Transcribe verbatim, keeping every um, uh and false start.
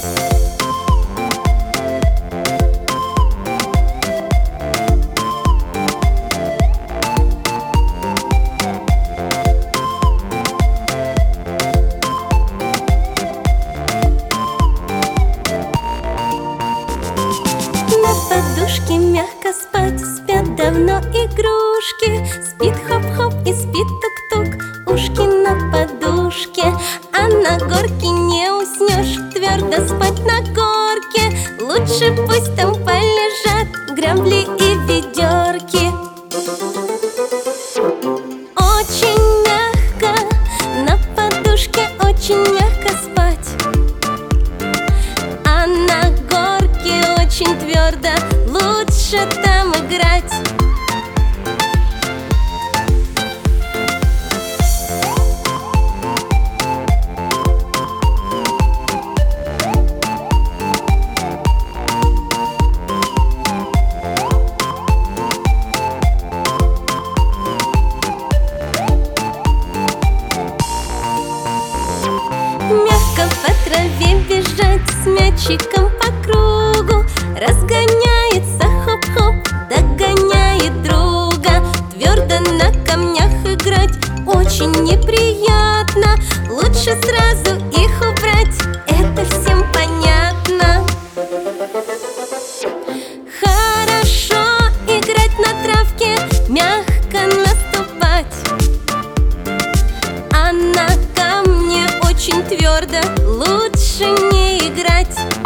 Подушке мягко спать, спят давно игрушки. Спит хоп-хоп и спит тук-тук, ушки на подушке. А на горке не уснешь, твердо спать на горке. Лучше пусть там полежат грабли и ведерки. Очень мягко на подушке, очень мягко спать. А на горке очень твердо, лучше там играть. Мягко по траве бежать с мячиком по кругу. Разгоняется хоп-хоп, догоняет друга. Твердо на камнях играть очень неприятно. Лучше сразу их убрать, это всем понятно. Хорошо играть на травке, мягко наступать. А на камне очень твердо, лучше не играть.